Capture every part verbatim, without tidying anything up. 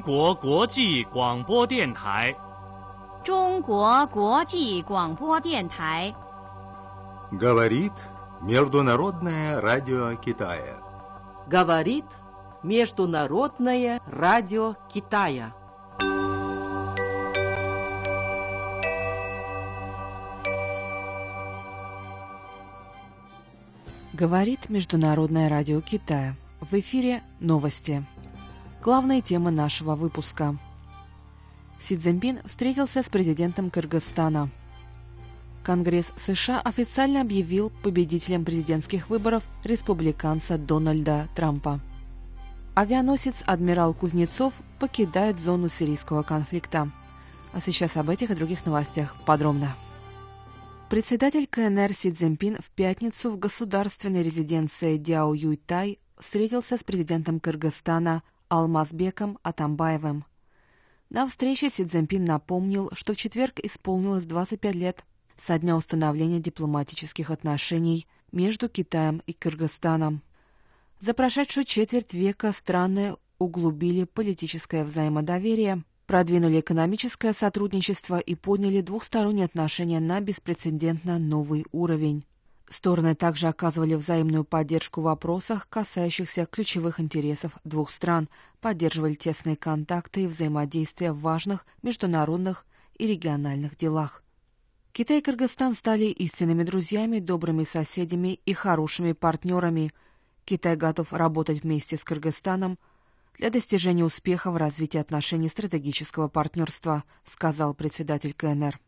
国国际广播电台。 中国国际广播电台。 Говорит Международное радио Китая. Говорит Международное радио Китая. Говорит Международное радио Китая. В эфире новости. Главные темы нашего выпуска. Си Цзиньпин встретился с президентом Кыргызстана. Конгресс США официально объявил победителем президентских выборов республиканца Дональда Трампа. Авианосец «Адмирал Кузнецов» покидает зону сирийского конфликта. А сейчас об этих и других новостях подробно. Председатель КНР Си Цзиньпин в пятницу в государственной резиденции Дяо Юйтай встретился с президентом Кыргызстана Алмазбеком Атамбаевым. На встрече Си Цзиньпин напомнил, что в четверг исполнилось двадцать пять лет со дня установления дипломатических отношений между Китаем и Кыргызстаном. За прошедшую четверть века страны углубили политическое взаимодоверие, продвинули экономическое сотрудничество и подняли двухсторонние отношения на беспрецедентно новый уровень. Стороны также оказывали взаимную поддержку в вопросах, касающихся ключевых интересов двух стран, поддерживали тесные контакты и взаимодействие в важных международных и региональных делах. Китай и Кыргызстан стали истинными друзьями, добрыми соседями и хорошими партнерами. Китай готов работать вместе с Кыргызстаном для достижения успеха в развитии отношений стратегического партнерства, сказал председатель КНР.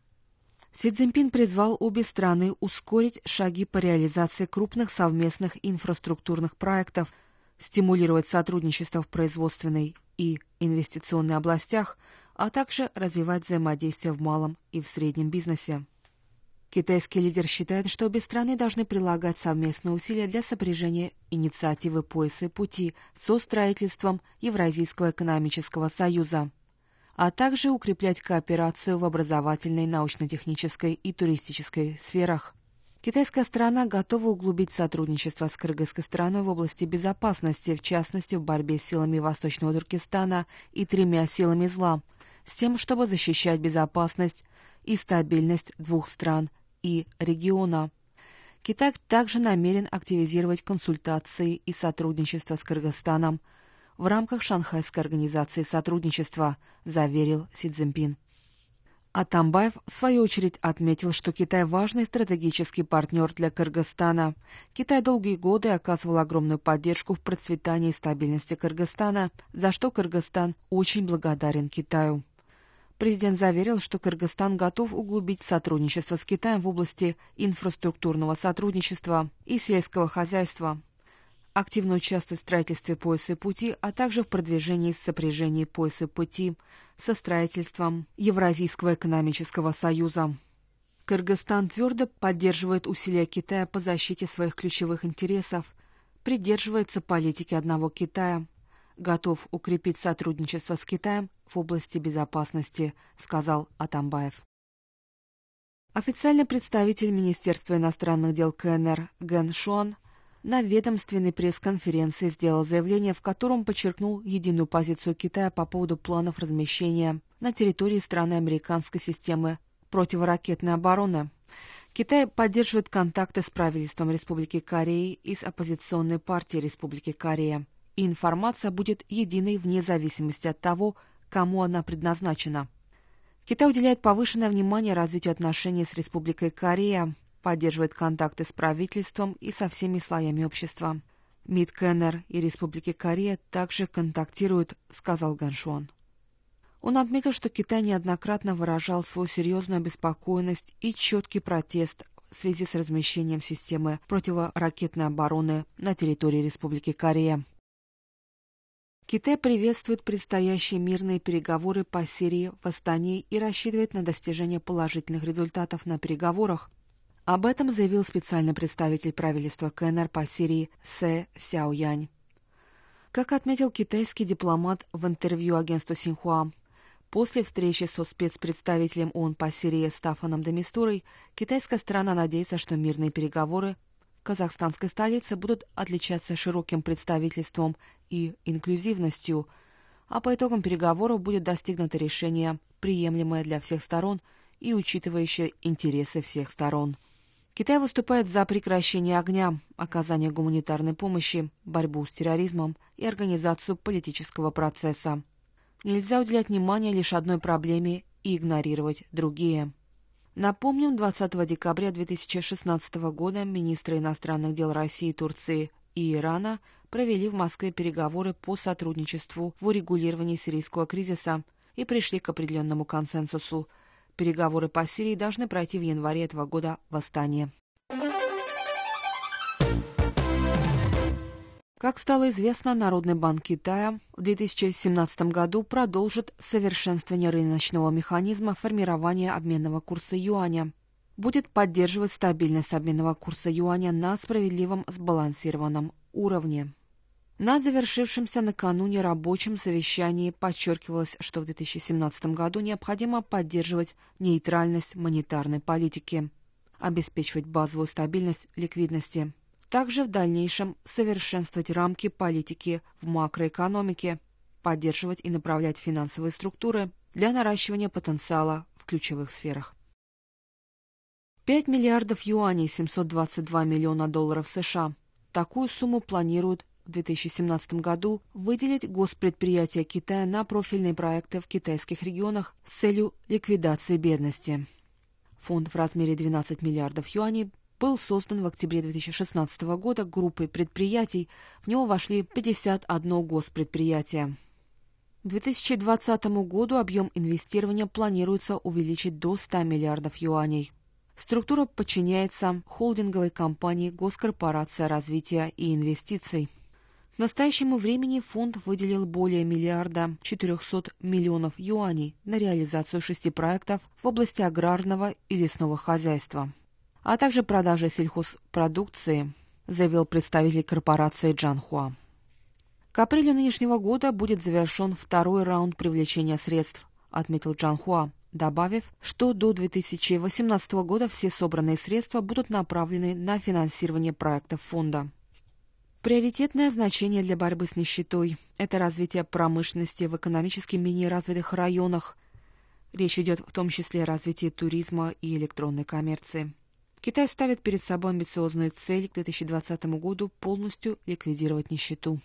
Си Цзиньпин призвал обе страны ускорить шаги по реализации крупных совместных инфраструктурных проектов, стимулировать сотрудничество в производственной и инвестиционной областях, а также развивать взаимодействие в малом и в среднем бизнесе. Китайский лидер считает, что обе страны должны прилагать совместные усилия для сопряжения инициативы «Пояса и пути» со строительством Евразийского экономического союза, а также укреплять кооперацию в образовательной, научно-технической и туристической сферах. Китайская сторона готова углубить сотрудничество с кыргызской стороной в области безопасности, в частности в борьбе с силами Восточного Туркестана и тремя силами зла, с тем, чтобы защищать безопасность и стабильность двух стран и региона. Китай также намерен активизировать консультации и сотрудничество с Кыргызстаном в рамках Шанхайской организации сотрудничества, заверил Си Цзиньпин. Атамбаев, в свою очередь, отметил, что Китай важный стратегический партнер для Кыргызстана. Китай долгие годы оказывал огромную поддержку в процветании и стабильности Кыргызстана, за что Кыргызстан очень благодарен Китаю. Президент заверил, что Кыргызстан готов углубить сотрудничество с Китаем в области инфраструктурного сотрудничества и сельского хозяйства, активно участвовать в строительстве «Пояса и пути», а также в продвижении и сопряжении «Пояса и пути» со строительством Евразийского экономического союза. Кыргызстан твердо поддерживает усилия Китая по защите своих ключевых интересов, придерживается политики одного Китая, готов укрепить сотрудничество с Китаем в области безопасности, сказал Атамбаев. Официальный представитель Министерства иностранных дел КНР Ген Шуан на ведомственной пресс-конференции сделал заявление, в котором подчеркнул единую позицию Китая по поводу планов размещения на территории страны американской системы противоракетной обороны. Китай поддерживает контакты с правительством Республики Корея и с оппозиционной партией Республики Корея. И информация будет единой вне зависимости от того, кому она предназначена. Китай уделяет повышенное внимание развитию отношений с Республикой Корея, поддерживает контакты с правительством и со всеми слоями общества. МИД КНР и Республики Корея также контактируют, сказал Ген Шуан. Он отметил, что Китай неоднократно выражал свою серьезную обеспокоенность и четкий протест в связи с размещением системы противоракетной обороны на территории Республики Корея. Китай приветствует предстоящие мирные переговоры по Сирии в Астане и рассчитывает на достижение положительных результатов на переговорах. Об этом заявил специальный представитель правительства КНР по Сирии Сэ Сяоянь. Как отметил китайский дипломат в интервью агентству Синьхуа, после встречи со спецпредставителем ООН по Сирии Стаффаном де Мистурой, китайская сторона надеется, что мирные переговоры в казахстанской столице будут отличаться широким представительством и инклюзивностью, а по итогам переговоров будет достигнуто решение, приемлемое для всех сторон и учитывающее интересы всех сторон. Китай выступает за прекращение огня, оказание гуманитарной помощи, борьбу с терроризмом и организацию политического процесса. Нельзя уделять внимание лишь одной проблеме и игнорировать другие. Напомним, двадцатого декабря две тысячи шестнадцатого года министры иностранных дел России, Турции и Ирана провели в Москве переговоры по сотрудничеству в урегулировании сирийского кризиса и пришли к определенному консенсусу. Переговоры по Сирии должны пройти в январе этого года в Астане. Как стало известно, Народный банк Китая в две тысячи семнадцатом году продолжит совершенствование рыночного механизма формирования обменного курса юаня. Будет поддерживать стабильность обменного курса юаня на справедливом сбалансированном уровне. На завершившемся накануне рабочем совещании подчеркивалось, что в две тысячи семнадцатом году необходимо поддерживать нейтральность монетарной политики, обеспечивать базовую стабильность ликвидности. Также в дальнейшем совершенствовать рамки политики в макроэкономике, поддерживать и направлять финансовые структуры для наращивания потенциала в ключевых сферах. пять миллиардов юаней, семьсот двадцать два миллиона долларов США. Такую сумму планируют в две тысячи семнадцатом году выделить госпредприятия Китая на профильные проекты в китайских регионах с целью ликвидации бедности. Фонд в размере двенадцать миллиардов юаней был создан в октябре две тысячи шестнадцатого года группой предприятий, в него вошли пятьдесят одно госпредприятие. К две тысячи двадцатому году объем инвестирования планируется увеличить до ста миллиардов юаней. Структура подчиняется холдинговой компании Госкорпорация развития и инвестиций. К настоящему времени фонд выделил более миллиарда четырехсот миллионов юаней на реализацию шести проектов в области аграрного и лесного хозяйства, а также продажи сельхозпродукции, заявил представитель корпорации Джанхуа. К апрелю нынешнего года будет завершен второй раунд привлечения средств, отметил Джанхуа, добавив, что до две тысячи восемнадцатого года все собранные средства будут направлены на финансирование проектов фонда. Приоритетное значение для борьбы с нищетой – это развитие промышленности в экономически менее развитых районах. Речь идет в том числе о развитии туризма и электронной коммерции. Китай ставит перед собой амбициозную цель к две тысячи двадцатому году полностью ликвидировать нищету.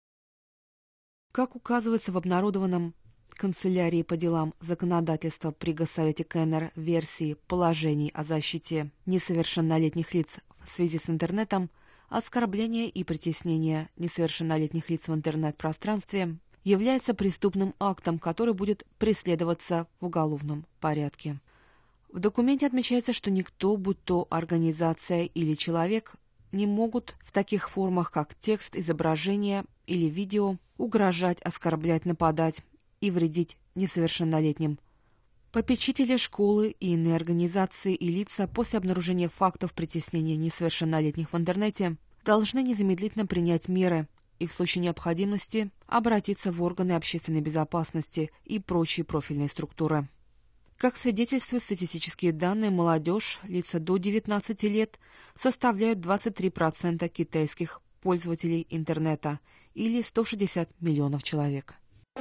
Как указывается в обнародованном Канцелярии по делам законодательства при Госсовете КНР версии положений о защите несовершеннолетних лиц в связи с интернетом, оскорбление и притеснение несовершеннолетних лиц в интернет-пространстве является преступным актом, который будет преследоваться в уголовном порядке. В документе отмечается, что никто, будь то организация или человек, не могут в таких формах, как текст, изображение или видео, угрожать, оскорблять, нападать и вредить несовершеннолетним. Попечители школы и иные организации и лица после обнаружения фактов притеснения несовершеннолетних в интернете должны незамедлительно принять меры и в случае необходимости обратиться в органы общественной безопасности и прочие профильные структуры. Как свидетельствуют статистические данные, молодежь, лица до девятнадцати лет, составляют двадцать три процента китайских пользователей интернета или сто шестьдесят миллионов человек.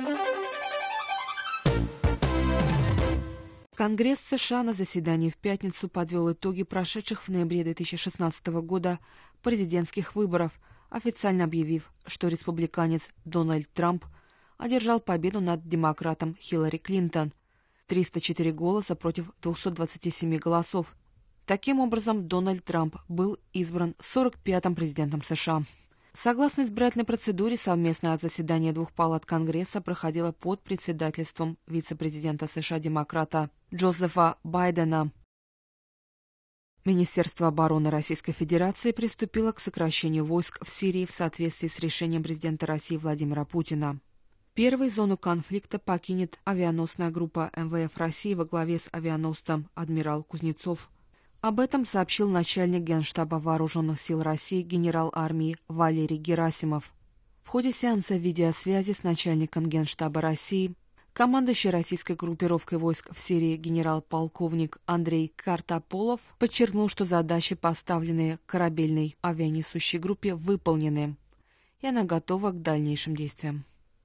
Конгресс США на заседании в пятницу подвел итоги прошедших в ноябре две тысячи шестнадцатого года президентских выборов, официально объявив, что республиканец Дональд Трамп одержал победу над демократом Хиллари Клинтон – триста четыре голоса против двухсот двадцати семи голосов. Таким образом, Дональд Трамп был избран сорок пятым президентом США. Согласно избирательной процедуре, совместное заседание двух палат Конгресса проходило под председательством вице-президента США-демократа Джозефа Байдена. Министерство обороны Российской Федерации приступило к сокращению войск в Сирии в соответствии с решением президента России Владимира Путина. Первой зону конфликта покинет авианосная группа эм вэ эф России во главе с авианосцем «Адмирал Кузнецов». Об этом сообщил начальник Генштаба Вооруженных сил России генерал армии Валерий Герасимов. В ходе сеанса видеосвязи с начальником Генштаба России командующий российской группировкой войск в Сирии генерал-полковник Андрей Картополов подчеркнул, что задачи, поставленные корабельной авианесущей группе, выполнены, и она готова к дальнейшим действиям.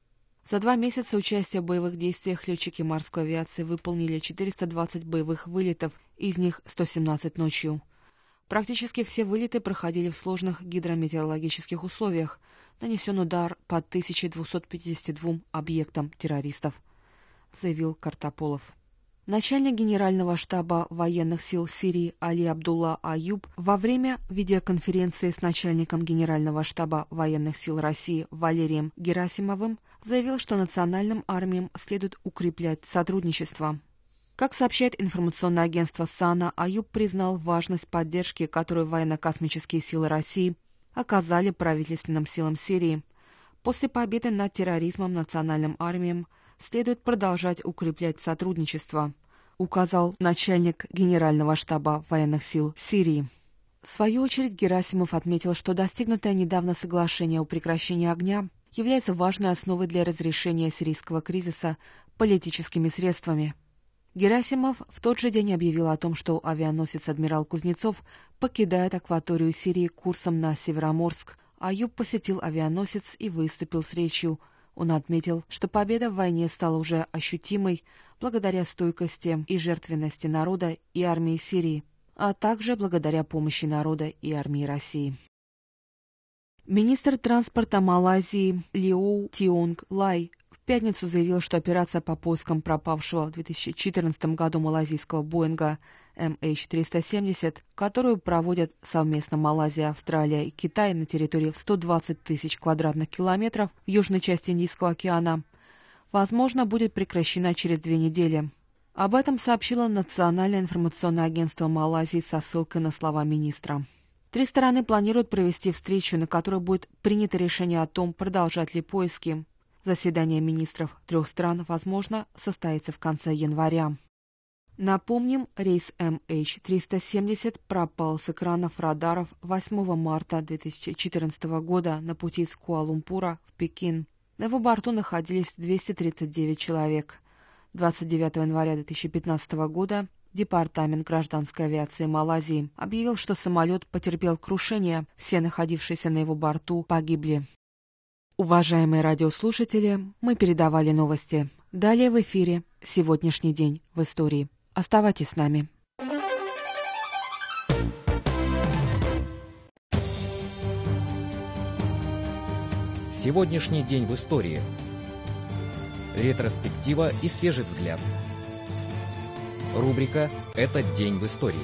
За два месяца участия в боевых действиях летчики морской авиации выполнили четыреста двадцать боевых вылетов, из них сто семнадцать ночью. Практически все вылеты проходили в сложных гидрометеорологических условиях. Нанесен удар по тысяче двумстам пятидесяти двум объектам террористов, заявил Картополов. Начальник Генерального штаба военных сил Сирии Али Абдулла Аюб во время видеоконференции с начальником Генерального штаба военных сил России Валерием Герасимовым заявил, что национальным армиям следует укреплять сотрудничество. Как сообщает информационное агентство САНА, Аюб признал важность поддержки, которую военно-космические силы России оказали правительственным силам Сирии. После победы над терроризмом национальным армиям следует продолжать укреплять сотрудничество, указал начальник Генерального штаба военных сил Сирии. В свою очередь Герасимов отметил, что достигнутое недавно соглашение о прекращении огня является важной основой для разрешения сирийского кризиса политическими средствами. Герасимов в тот же день объявил о том, что авианосец «Адмирал Кузнецов» покидает акваторию Сирии курсом на Североморск. Аюб посетил авианосец и выступил с речью. Он отметил, что победа в войне стала уже ощутимой благодаря стойкости и жертвенности народа и армии Сирии, а также благодаря помощи народа и армии России. Министр транспорта Малайзии Лиоу Тионг Лай в пятницу заявил, что операция по поискам пропавшего в две тысячи четырнадцатом году малайзийского Боинга эм эйч триста семьдесят, которую проводят совместно Малайзия, Австралия и Китай на территории в сто двадцать тысяч квадратных километров в южной части Индийского океана, возможно, будет прекращена через две недели. Об этом сообщило Национальное информационное агентство Малайзии со ссылкой на слова министра. Три стороны планируют провести встречу, на которой будет принято решение о том, продолжать ли поиски. Заседание министров трех стран, возможно, состоится в конце января. Напомним, рейс эм эйч триста семьдесят пропал с экранов радаров восьмого марта две тысячи четырнадцатого года на пути из Куала-Лумпура в Пекин. На его борту находились двести тридцать девять человек. двадцать девятого января две тысячи пятнадцатого года Департамент гражданской авиации Малайзии объявил, что самолет потерпел крушение, все находившиеся на его борту погибли. Уважаемые радиослушатели, мы передавали новости. Далее в эфире «Сегодняшний день в истории». Оставайтесь с нами. Сегодняшний день в истории. Ретроспектива и свежий взгляд. Рубрика «Этот день в истории».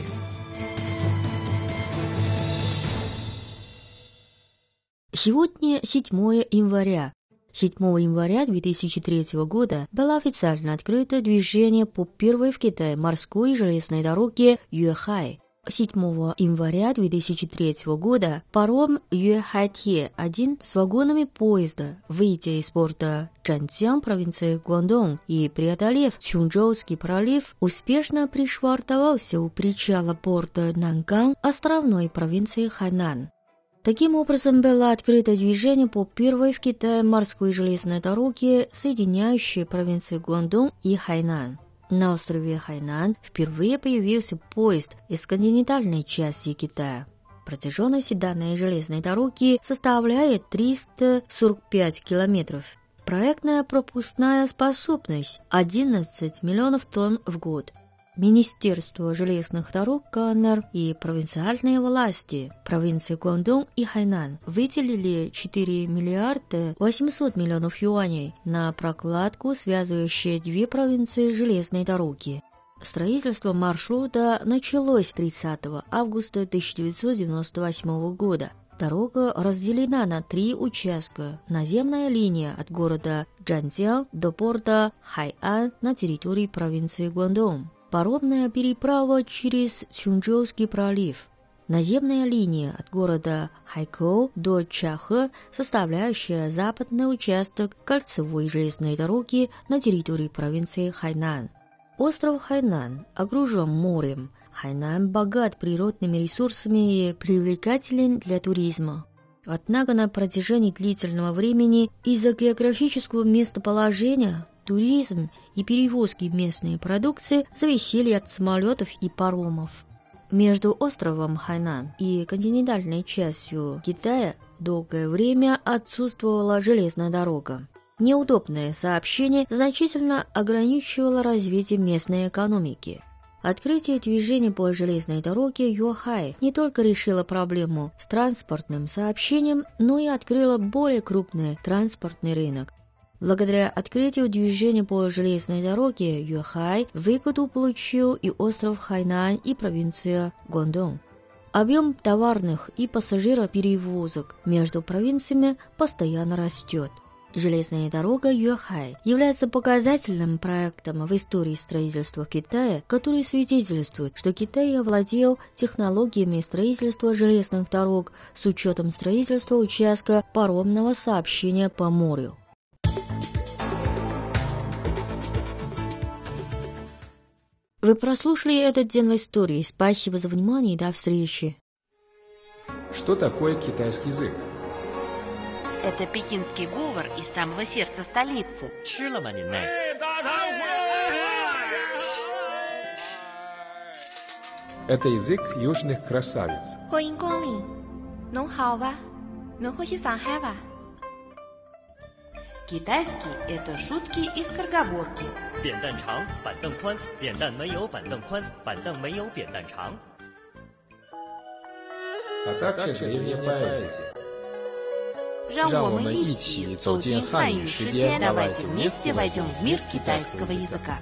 Сегодня седьмое января. седьмого января две тысячи третьего года было официально открыто движение по первой в Китае морской и железной дороге Юэхай. седьмого января две тысячи третьего года паром Юэхайте один с вагонами поезда, выйдя из порта Чжанцзян провинции Гуандун и преодолев Чунчжоуский пролив, успешно пришвартовался у причала порта Нанкан островной провинции Хайнань. Таким образом, было открыто движение по первой в Китае морской и железной дороге, соединяющей провинции Гуандун и Хайнань. На острове Хайнань впервые появился поезд из континентальной части Китая. Протяженность данной железной дороги составляет триста сорок пять километров. Проектная пропускная способность – одиннадцать миллионов тонн в год. Министерство железных дорог КНР и провинциальные власти провинции Гуандун и Хайнань выделили четыре миллиарда восемьсот миллионов юаней на прокладку, связывающую две провинции железной дороги. Строительство маршрута началось тридцатого августа тысяча девятьсот девяносто восьмого года. Дорога разделена на три участка. Наземная линия от города Чжанцзян до порта Хайан на территории провинции Гуандун. Паромная переправа через Чунчжоуский пролив. Наземная линия от города Хайкоу до Чахэ, составляющая западный участок кольцевой железной дороги на территории провинции Хайнань. Остров Хайнань окружен морем. Хайнань богат природными ресурсами и привлекателен для туризма. Однако на протяжении длительного времени из-за географического местоположения туризм и перевозки местной продукции зависели от самолетов и паромов. Между островом Хайнань и континентальной частью Китая долгое время отсутствовала железная дорога. Неудобное сообщение значительно ограничивало развитие местной экономики. Открытие движения по железной дороге Юэхай не только решило проблему с транспортным сообщением, но и открыло более крупный транспортный рынок. Благодаря открытию движения по железной дороге Юэхай выгоду получил и остров Хайнань, и провинция Гуандун. Объем товарных и пассажироперевозок между провинциями постоянно растет. Железная дорога Юэхай является показательным проектом в истории строительства Китая, который свидетельствует, что Китай овладел технологиями строительства железных дорог с учетом строительства участка паромного сообщения по морю. Вы прослушали этот день в истории. Спасибо за внимание и до встречи. Что такое китайский язык? Это пекинский говор из самого сердца столицы. Это язык южных красавиц. Китайский – это шутки и скороговорки. А также древняя поэзия. 让我们一起走进汉语世界， давайте вместе войдем в мир китайского языка.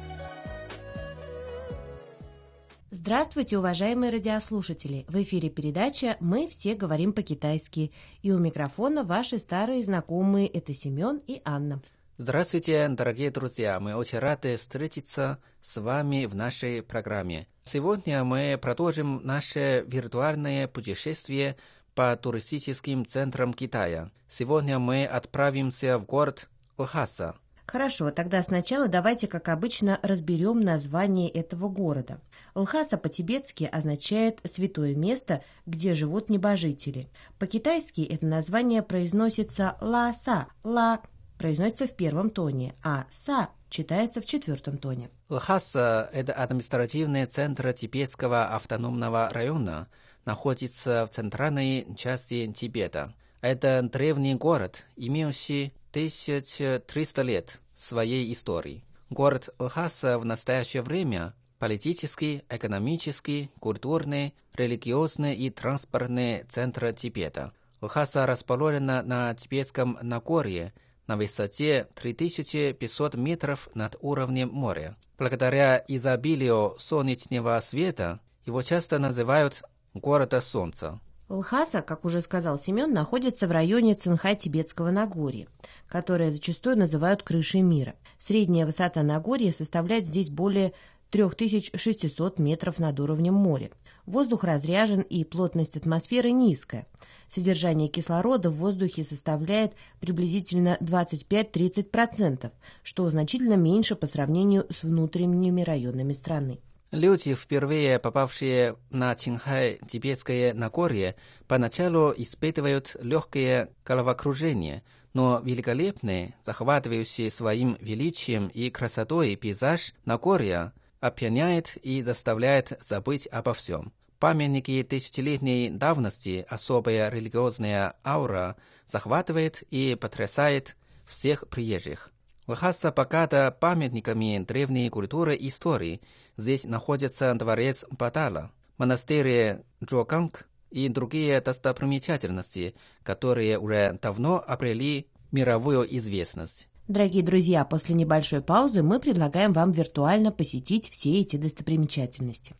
Здравствуйте, уважаемые радиослушатели! В эфире передача «Мы все говорим по-китайски». И у микрофона ваши старые знакомые – это Семен и Анна. Здравствуйте, дорогие друзья! Мы очень рады встретиться с вами в нашей программе. Сегодня мы продолжим наше виртуальное путешествие по туристическим центрам Китая. Сегодня мы отправимся в город Лхаса. Хорошо, тогда сначала давайте, как обычно, разберем название этого города. Лхаса по-тибетски означает «святое место, где живут небожители». По-китайски это название произносится «ла-са». «Ла» произносится в первом тоне, а «са» читается в четвертом тоне. Лхаса – это административный центр тибетского автономного района, находится в центральной части Тибета. Это древний город, имеющий тысяча триста лет своей истории. Город Лхаса в настоящее время политический, экономический, культурный, религиозный и транспортный центр Тибета. Лхаса расположена на Тибетском Нагорье на высоте три тысячи пятьсот метров над уровнем моря. Благодаря изобилию солнечного света его часто называют «городом солнца». Лхаса, как уже сказал Семен, находится в районе Цинхай-Тибетского Нагорья, которое зачастую называют крышей мира. Средняя высота Нагорья составляет здесь более три тысячи шестьсот метров над уровнем моря. Воздух разряжен и плотность атмосферы низкая. Содержание кислорода в воздухе составляет приблизительно двадцать пять-тридцать процентов, что значительно меньше по сравнению с внутренними районами страны. Люди, впервые попавшие на Цинхай-Тибетское Нагорье, поначалу испытывают легкое головокружение, но великолепный, захватывающий своим величием и красотой пейзаж Нагорья опьяняет и заставляет забыть обо всем. Памятники тысячелетней давности, особая религиозная аура захватывает и потрясает всех приезжих. Лхаса богата памятниками древней культуры и истории. Здесь находится дворец Батала, монастырь Джоганг и другие достопримечательности, которые уже давно обрели мировую известность. Дорогие друзья, после небольшой паузы мы предлагаем вам виртуально посетить все эти достопримечательности.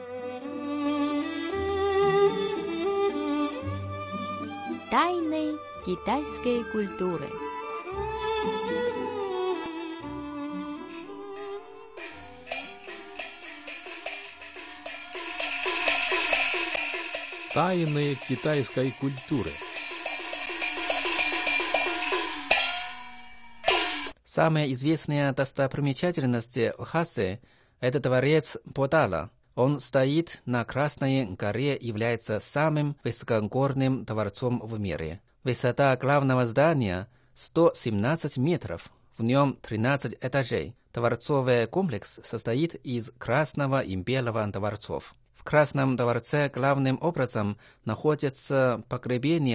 Тайны китайской культуры. Тайны китайской культуры. Самая известная достопримечательность Лхасы – это дворец Батала. Он стоит на Красной горе и является самым высокогорным дворцом в мире. Высота главного здания – сто семнадцать метров, в нем тринадцать этажей. Дворцовый комплекс состоит из красного и белого дворцов. В Красном дворце главным образом находятся погребения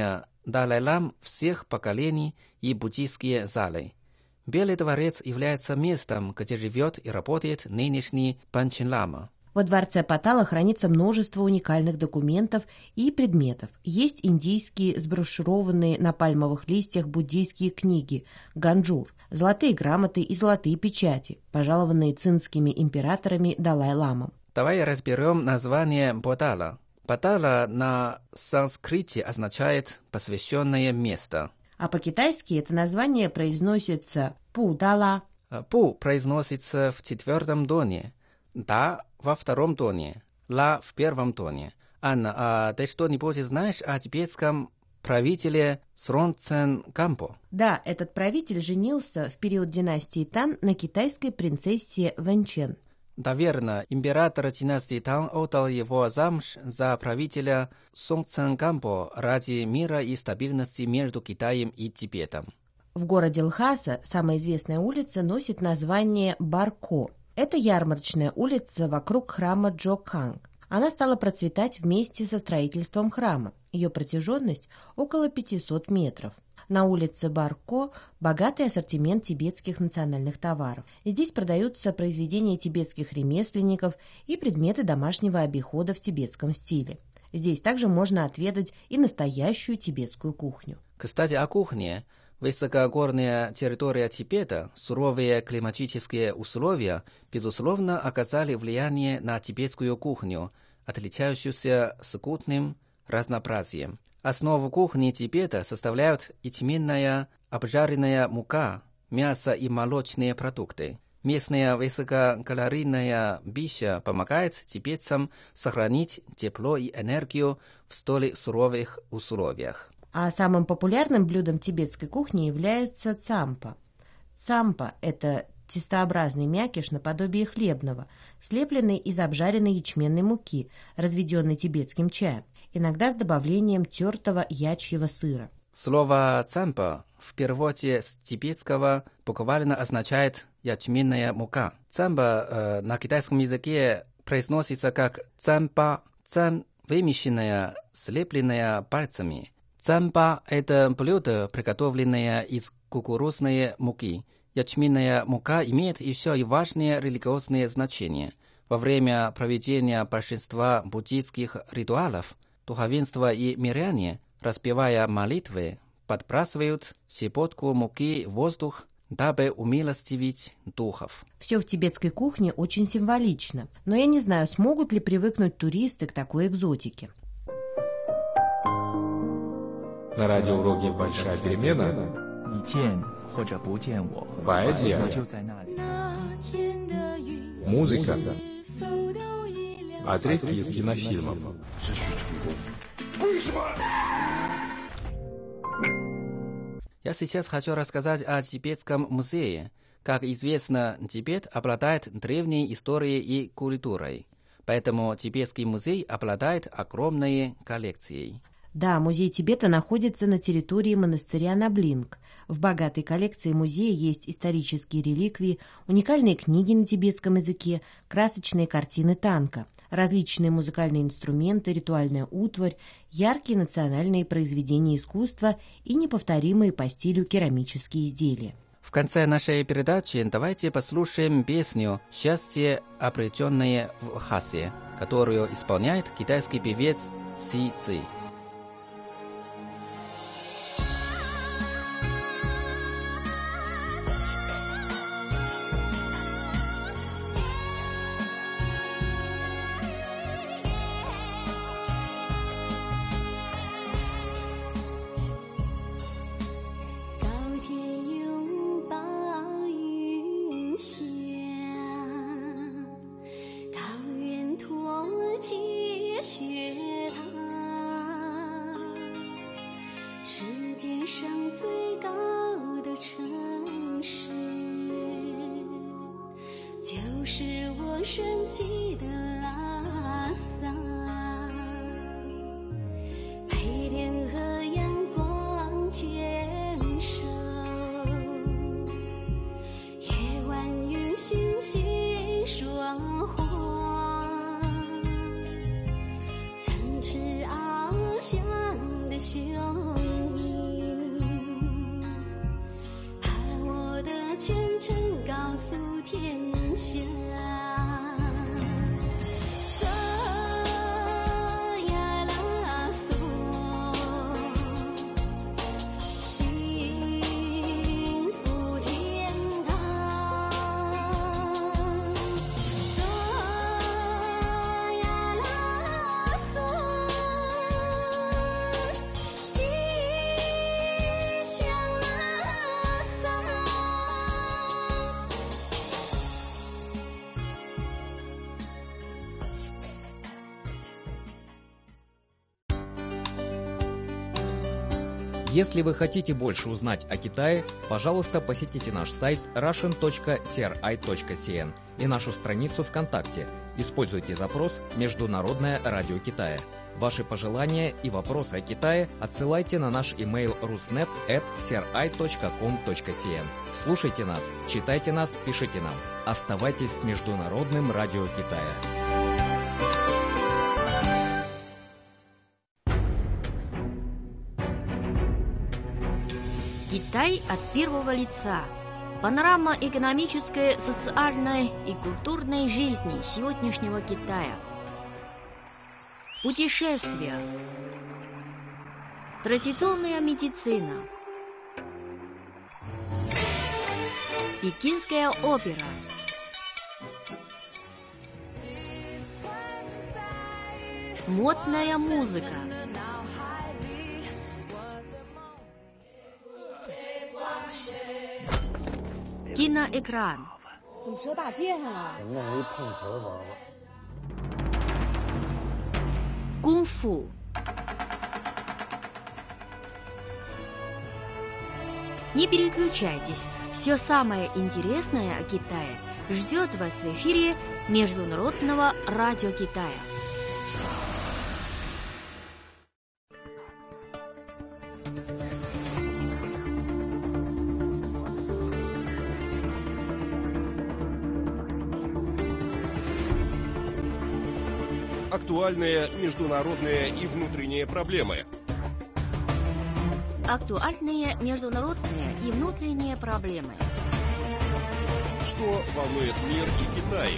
Далай-лам всех поколений и буддийские залы. Белый дворец является местом, где живет и работает нынешний Панчин-лама. Во дворце Патала хранится множество уникальных документов и предметов. Есть индийские сброшурованные на пальмовых листьях буддийские книги «Ганджур», золотые грамоты и золотые печати, пожалованные цинскими императорами Далай-ламом. Давай разберем название Патала. Патала на санскрите означает «посвященное место». А по-китайски это название произносится «пу-дала». «Пу» произносится в четвертом тоне, «да» во втором тоне, «ла» в первом тоне. Анна, а ты что-нибудь знаешь о тибетском правителе Сронцен Кампо? Да, этот правитель женился в период династии Тан на китайской принцессе Вэньчэн. Да, верно. Император династии Тан отдал его замуж за правителя Сронцен Кампо ради мира и стабильности между Китаем и Тибетом. В городе Лхаса самая известная улица носит название Барко. Это ярмарочная улица вокруг храма Джокханг. Она стала процветать вместе со строительством храма. Ее протяженность около пятисот метров. На улице Барко богатый ассортимент тибетских национальных товаров. Здесь продаются произведения тибетских ремесленников и предметы домашнего обихода в тибетском стиле. Здесь также можно отведать и настоящую тибетскую кухню. Кстати, о кухне. Высокогорная территория Тибета, суровые климатические условия, безусловно, оказали влияние на тибетскую кухню, отличающуюся скудным разнообразием. Основу кухни Тибета составляют ячменная обжаренная мука, мясо и молочные продукты. Местная высококалорийная пища помогает тибетцам сохранить тепло и энергию в столь суровых условиях. А самым популярным блюдом тибетской кухни является цампа. Цампа – это тестообразный мякиш наподобие хлебного, слепленный из обжаренной ячменной муки, разведенной тибетским чаем, иногда с добавлением тертого ячьего сыра. Слово «цампа» в переводе с тибетского буквально означает «ячменная мука». Цампа э, на китайском языке произносится как «цампа», «цам» вымещенная, слепленная пальцами. Цампа – это блюдо, приготовленное из кукурузной муки. Ячменная мука имеет еще и важное религиозное значение. Во время проведения большинства буддийских ритуалов духовенство и миряне, распевая молитвы, подбрасывают щепотку муки в воздух, дабы умилостивить духов. Все в тибетской кухне очень символично, но я не знаю, смогут ли привыкнуть туристы к такой экзотике. На радиоуроке «Большая перемена» поэзия, музыка, отрывки из кинофильмов. Я сейчас хочу рассказать о Тибетском музее. Как известно, Тибет обладает древней историей и культурой, поэтому Тибетский музей обладает огромной коллекцией. Да, музей Тибета находится на территории монастыря Наблинг. В богатой коллекции музея есть исторические реликвии, уникальные книги на тибетском языке, красочные картины танка, различные музыкальные инструменты, ритуальная утварь, яркие национальные произведения искусства и неповторимые по стилю керамические изделия. В конце нашей передачи давайте послушаем песню «Счастье, обретенное в Лхасе», которую исполняет китайский певец Си Ци. Если вы хотите больше узнать о Китае, пожалуйста, посетите наш сайт russian точка си эр ай точка си эн и нашу страницу ВКонтакте. Используйте запрос «Международное радио Китая». Ваши пожелания и вопросы о Китае отсылайте на наш имейл rusnet at си эр ай точка ком точка си эн. Слушайте нас, читайте нас, пишите нам. Оставайтесь с Международным радио Китая. Китай от первого лица. Панорама экономической, социальной и культурной жизни сегодняшнего Китая. Путешествия. Традиционная медицина. Пекинская опера. Модная музыка. Киноэкран. Кунг-фу. Не переключайтесь. Все самое интересное о Китае ждет вас в эфире Международного радио Китая. Актуальные международные и внутренние проблемы. Актуальные международные и внутренние проблемы. Что волнует мир и Китай?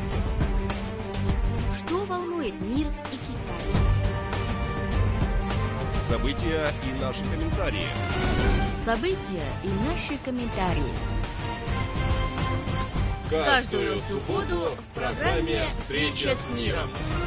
Что волнует мир и Китай? События и наши комментарии. События и наши комментарии. Каждую субботу в программе «Встреча с миром».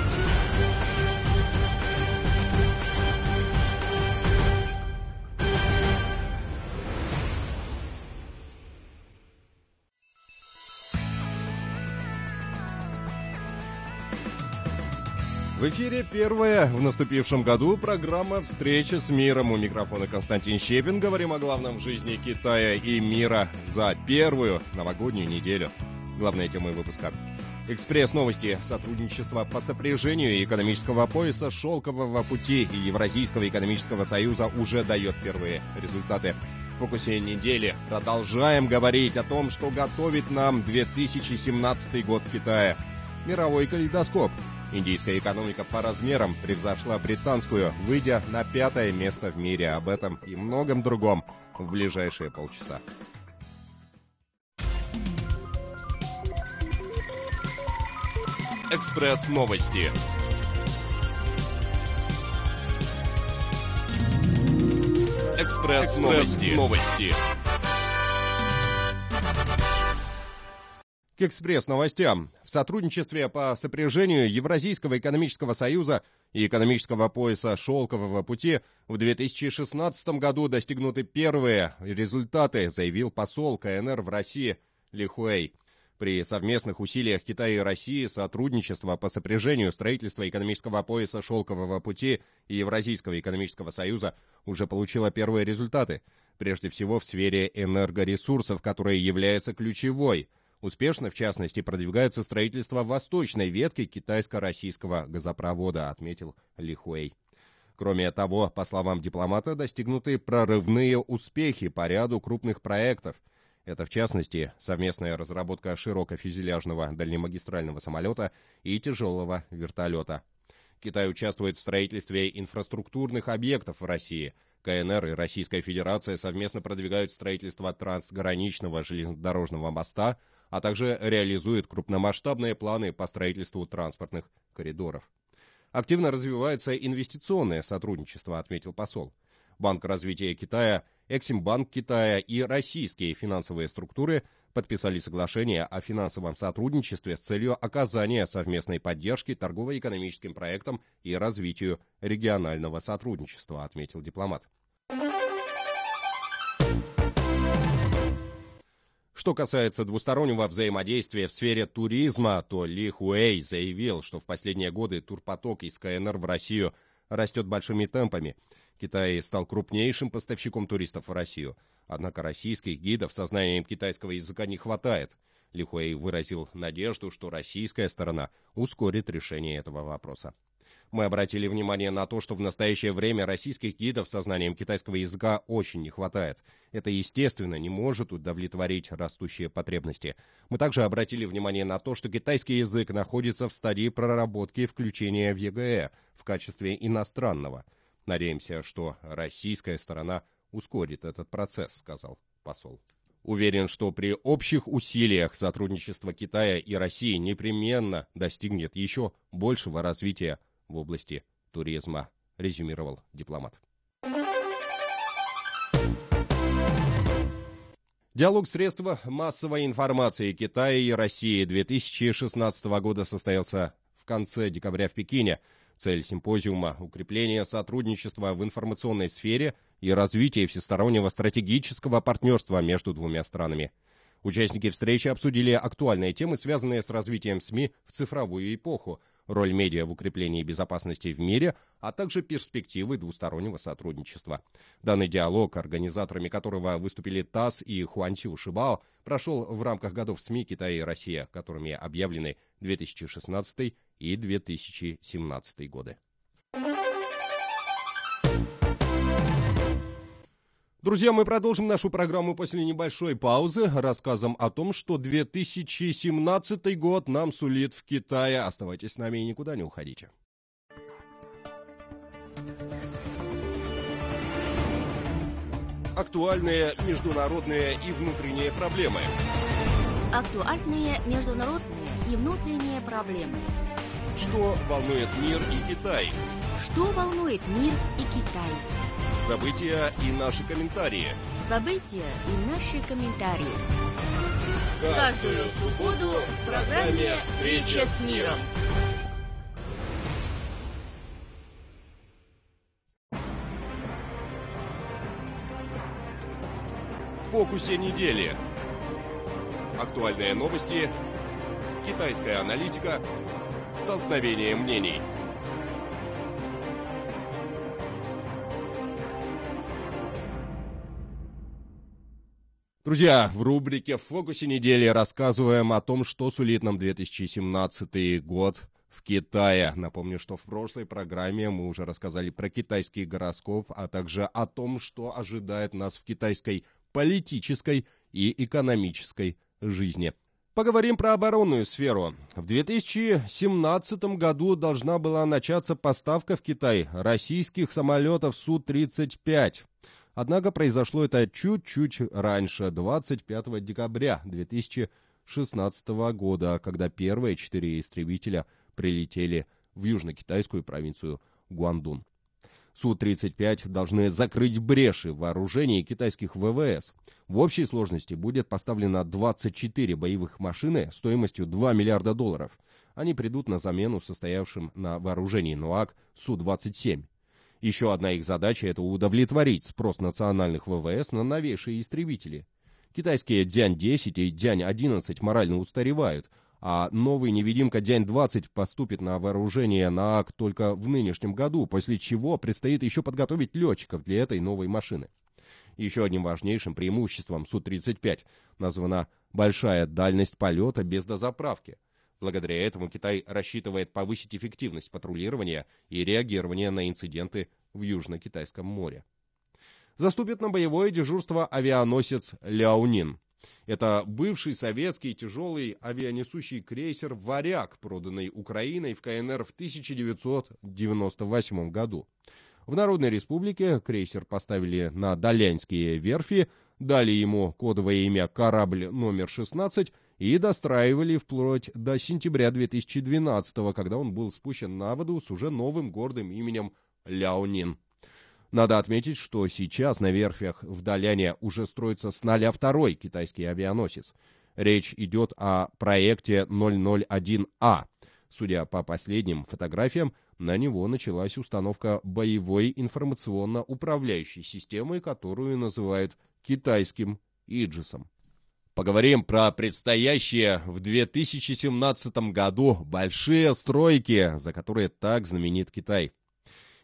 В эфире первая в наступившем году программа «Встреча с миром». У микрофона Константин Щепин. Говорим о главном в жизни Китая и мира за первую новогоднюю неделю. Главная тема выпуска. Экспресс-новости. Сотрудничество по сопряжению экономического пояса Шелкового пути и Евразийского экономического союза уже дает первые результаты. В фокусе недели продолжаем говорить о том, что готовит нам две тысячи семнадцатый год в Китае. Мировой калейдоскоп. Индийская экономика по размерам превзошла британскую, выйдя на пятое место в мире. Об этом и многом другом в ближайшие полчаса. Экспресс-новости. Экспресс-новости. Новости. К экспресс-новостям. В сотрудничестве по сопряжению Евразийского экономического союза и экономического пояса Шелкового пути в две тысячи шестнадцатом году достигнуты первые результаты, заявил посол ка эн эр в России Ли Хуэй. При совместных усилиях Китая и России сотрудничество по сопряжению строительства экономического пояса Шелкового пути и Евразийского экономического союза уже получило первые результаты, прежде всего в сфере энергоресурсов, которая является ключевой. Успешно, в частности, продвигается строительство восточной ветки китайско-российского газопровода, отметил Ли Хуэй. Кроме того, по словам дипломата, достигнуты прорывные успехи по ряду крупных проектов. Это, в частности, совместная разработка широкофюзеляжного дальнемагистрального самолета и тяжелого вертолета. Китай участвует в строительстве инфраструктурных объектов в России. ка эн эр и Российская Федерация совместно продвигают строительство трансграничного железнодорожного моста, а также реализуют крупномасштабные планы по строительству транспортных коридоров. Активно развивается инвестиционное сотрудничество, отметил посол. Банк развития Китая, Эксимбанк Китая и российские финансовые структуры подписали соглашение о финансовом сотрудничестве с целью оказания совместной поддержки торгово-экономическим проектам и развитию регионального сотрудничества, отметил дипломат. Что касается двустороннего взаимодействия в сфере туризма, то Ли Хуэй заявил, что в последние годы турпоток из ка эн эр в Россию растет большими темпами. Китай стал крупнейшим поставщиком туристов в Россию. Однако российских гидов с сознанием китайского языка не хватает. Ли Хуэй выразил надежду, что российская сторона ускорит решение этого вопроса. Мы обратили внимание на то, что в настоящее время российских гидов со знанием китайского языка очень не хватает. Это, естественно, не может удовлетворить растущие потребности. Мы также обратили внимание на то, что китайский язык находится в стадии проработки и включения в ЕГЭ в качестве иностранного. Надеемся, что российская сторона ускорит этот процесс, сказал посол. Уверен, что при общих усилиях сотрудничество Китая и России непременно достигнет еще большего развития в области туризма, резюмировал дипломат. Диалог средства массовой информации Китая и России две тысячи шестнадцатого года состоялся в конце декабря в Пекине. Цель симпозиума – укрепление сотрудничества в информационной сфере и развитие всестороннего стратегического партнерства между двумя странами. Участники встречи обсудили актуальные темы, связанные с развитием СМИ в цифровую эпоху, роль медиа в укреплении безопасности в мире, а также перспективы двустороннего сотрудничества. Данный диалог, организаторами которого выступили ТАСС и Хуанцю Шибао, прошел в рамках годов СМИ Китая и Россия, которыми объявлены две тысячи шестнадцатый и две тысячи семнадцатый годы. Друзья, мы продолжим нашу программу после небольшой паузы рассказом о том, что две тысячи семнадцатый год нам сулит в Китае. Оставайтесь с нами и никуда не уходите. Актуальные международные и внутренние проблемы. Актуальные международные и внутренние проблемы. Что волнует мир и Китай? Что волнует мир и Китай? События и наши комментарии. События и наши комментарии. Каждую субботу в программе «Встреча с миром». В фокусе недели. Актуальные новости, китайская аналитика, столкновение мнений. Друзья, в рубрике «В фокусе недели» рассказываем о том, что сулит нам две тысячи семнадцатый год в Китае. Напомню, что в прошлой программе мы уже рассказали про китайский гороскоп, а также о том, что ожидает нас в китайской политической и экономической жизни. Поговорим про оборонную сферу. В две тысячи семнадцатом году должна была начаться поставка в Китай российских самолетов Су тридцать пять. Однако произошло это чуть-чуть раньше, двадцать пятого декабря две тысячи шестнадцатого года, когда первые четыре истребителя прилетели в южно-китайскую провинцию Гуандун. Су тридцать пять должны закрыть бреши в вооружении китайских вэ вэ эс. В общей сложности будет поставлено двадцать четыре боевых машины стоимостью два миллиарда долларов. Они придут на замену состоявшим на вооружении НОАК Су двадцать семь. Еще одна их задача – это удовлетворить спрос национальных вэ вэ эс на новейшие истребители. Китайские Дзянь десять и Дзянь одиннадцать морально устаревают, а новый невидимка Дзянь двадцать поступит на вооружение НОАК только в нынешнем году, после чего предстоит еще подготовить летчиков для этой новой машины. Еще одним важнейшим преимуществом Су тридцать пять названа большая дальность полета без дозаправки. Благодаря этому Китай рассчитывает повысить эффективность патрулирования и реагирования на инциденты в Южно-Китайском море. Заступит на боевое дежурство авианосец Ляонин. Это бывший советский тяжелый авианесущий крейсер «Варяг», проданный Украиной в ка эн эр в тысяча девятьсот девяносто восьмом году. В Народной Республике крейсер поставили на Далянские верфи, дали ему кодовое имя «Корабль номер шестнадцать» и достраивали вплоть до сентября две тысячи двенадцатого, когда он был спущен на воду с уже новым гордым именем Ляонин. Надо отметить, что сейчас на верфях в Даляне уже строится с нуля второй китайский авианосец. Речь идет о проекте ноль ноль один А. Судя по последним фотографиям, на него началась установка боевой информационно-управляющей системы, которую называют китайским Иджисом. Поговорим про предстоящие в две тысячи семнадцатом году большие стройки, за которые так знаменит Китай.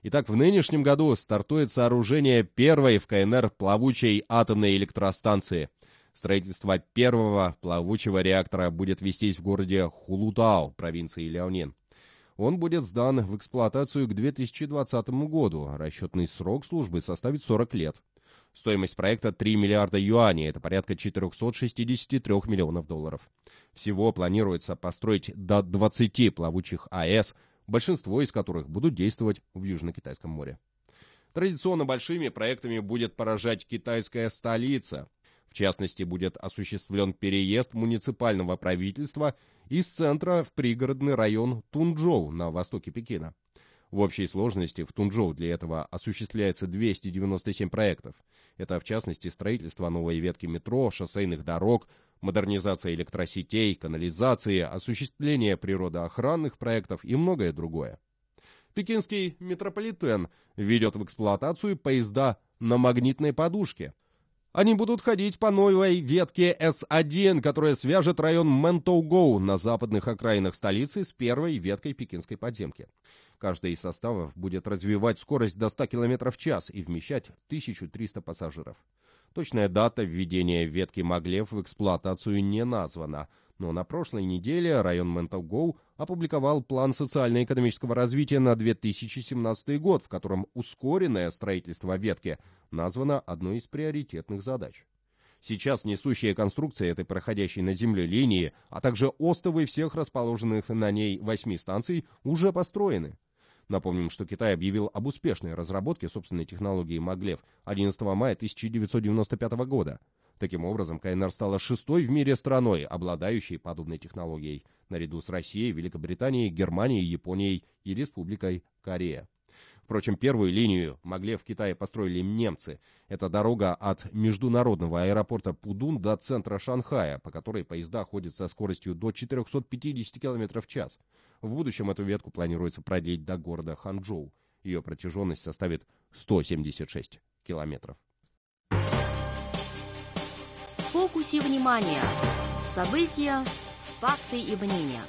Итак, в нынешнем году стартует сооружение первой в КНР плавучей атомной электростанции. Строительство первого плавучего реактора будет вестись в городе Хулутау, провинции Ляонин. Он будет сдан в эксплуатацию к две тысячи двадцатому году. Расчетный срок службы составит сорок лет. Стоимость проекта три миллиарда юаней, это порядка четыреста шестьдесят три миллионов долларов. Всего планируется построить до двадцати плавучих АЭС, большинство из которых будут действовать в Южно-Китайском море. Традиционно большими проектами будет поражать китайская столица. В частности, будет осуществлен переезд муниципального правительства из центра в пригородный район Тунчжоу на востоке Пекина. В общей сложности в Тунчжоу для этого осуществляется двести девяносто семь проектов. Это, в частности, строительство новой ветки метро, шоссейных дорог, модернизация электросетей, канализации, осуществление природоохранных проектов и многое другое. Пекинский метрополитен введет в эксплуатацию поезда на магнитной подушке. Они будут ходить по новой ветке эс один, которая свяжет район Мэнтоугоу на западных окраинах столицы с первой веткой пекинской подземки. Каждый из составов будет развивать скорость до ста километров в час и вмещать тысячу триста пассажиров. Точная дата введения ветки Маглев в эксплуатацию не названа, но на прошлой неделе район Мэнтоугоу опубликовал план социально-экономического развития на две тысячи семнадцатый год, в котором ускоренное строительство ветки названо одной из приоритетных задач. Сейчас несущие конструкции этой проходящей на земле линии, а также остовы всех расположенных на ней восьми станций уже построены. Напомним, что Китай объявил об успешной разработке собственной технологии Маглев одиннадцатого мая тысяча девятьсот девяносто пятого года. Таким образом, КНР стала шестой в мире страной, обладающей подобной технологией, наряду с Россией, Великобританией, Германией, Японией и Республикой Корея. Впрочем, первую линию Маглев в Китае построили немцы. Это дорога от международного аэропорта Пудун до центра Шанхая, по которой поезда ходят со скоростью до четырехсот пятидесяти километров в час. В будущем эту ветку планируется продлить до города Ханчжоу. Ее протяженность составит сто семьдесят шесть километров. В фокусе внимания. События, факты и мнения.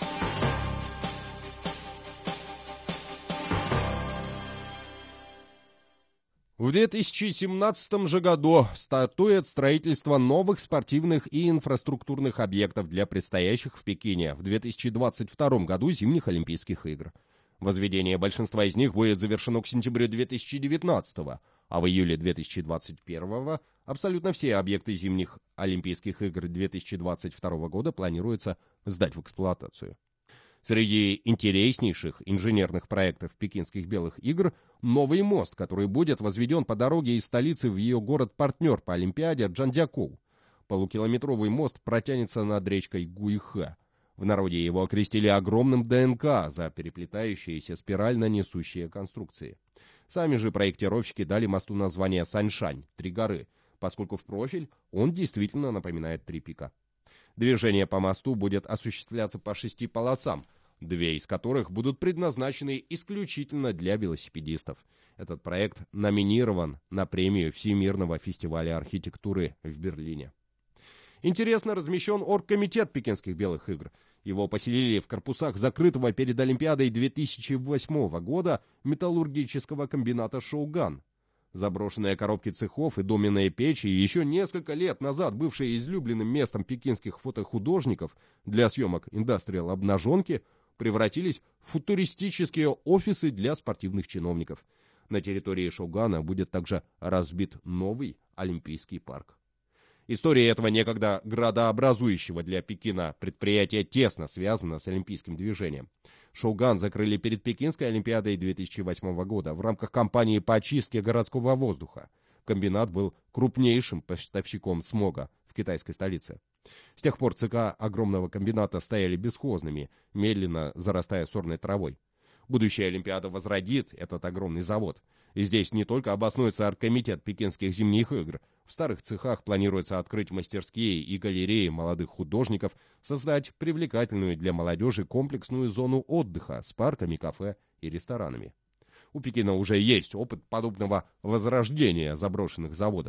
В две тысячи семнадцатом же году стартует строительство новых спортивных и инфраструктурных объектов для предстоящих в Пекине в две тысячи двадцать втором году зимних Олимпийских игр. Возведение большинства из них будет завершено к сентябрю две тысячи девятнадцатого, а в июле две тысячи двадцать первого абсолютно все объекты зимних Олимпийских игр две тысячи двадцать второго года планируется сдать в эксплуатацию. Среди интереснейших инженерных проектов пекинских белых игр новый мост, который будет возведен по дороге из столицы в ее город-партнер по Олимпиаде Чжанцзякоу. Полукилометровый мост протянется над речкой Гуйхэ. В народе его окрестили огромным ДНК за переплетающиеся спирально несущие конструкции. Сами же проектировщики дали мосту название Саньшань – «Три горы», поскольку в профиль он действительно напоминает три пика. Движение по мосту будет осуществляться по шести полосам, две из которых будут предназначены исключительно для велосипедистов. Этот проект номинирован на премию Всемирного фестиваля архитектуры в Берлине. Интересно размещен оргкомитет Пекинских белых игр. Его поселили в корпусах закрытого перед Олимпиадой две тысячи восьмого года металлургического комбината «Шоуган». Заброшенные коробки цехов и доменные печи, еще несколько лет назад бывшие излюбленным местом пекинских фотохудожников для съемок индастриал-обнаженки, превратились в футуристические офисы для спортивных чиновников. На территории Шоугана будет также разбит новый Олимпийский парк. История этого некогда градообразующего для Пекина предприятия тесно связана с олимпийским движением. Шоуган закрыли перед Пекинской Олимпиадой две тысячи восьмого года в рамках кампании по очистке городского воздуха. Комбинат был крупнейшим поставщиком смога в китайской столице. С тех пор цеха огромного комбината стояли бесхозными, медленно зарастая сорной травой. Будущая Олимпиада возродит этот огромный завод. И здесь не только обоснуется оргкомитет Пекинских зимних игр. В старых цехах планируется открыть мастерские и галереи молодых художников, создать привлекательную для молодежи комплексную зону отдыха с парками, кафе и ресторанами. У Пекина уже есть опыт подобного возрождения заброшенных заводов.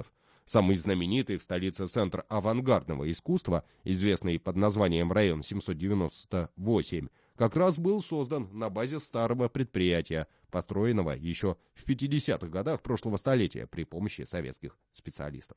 Самый знаменитый в столице центр авангардного искусства, известный под названием район семьсот девяносто восемь, как раз был создан на базе старого предприятия, построенного еще в пятидесятых годах прошлого столетия при помощи советских специалистов.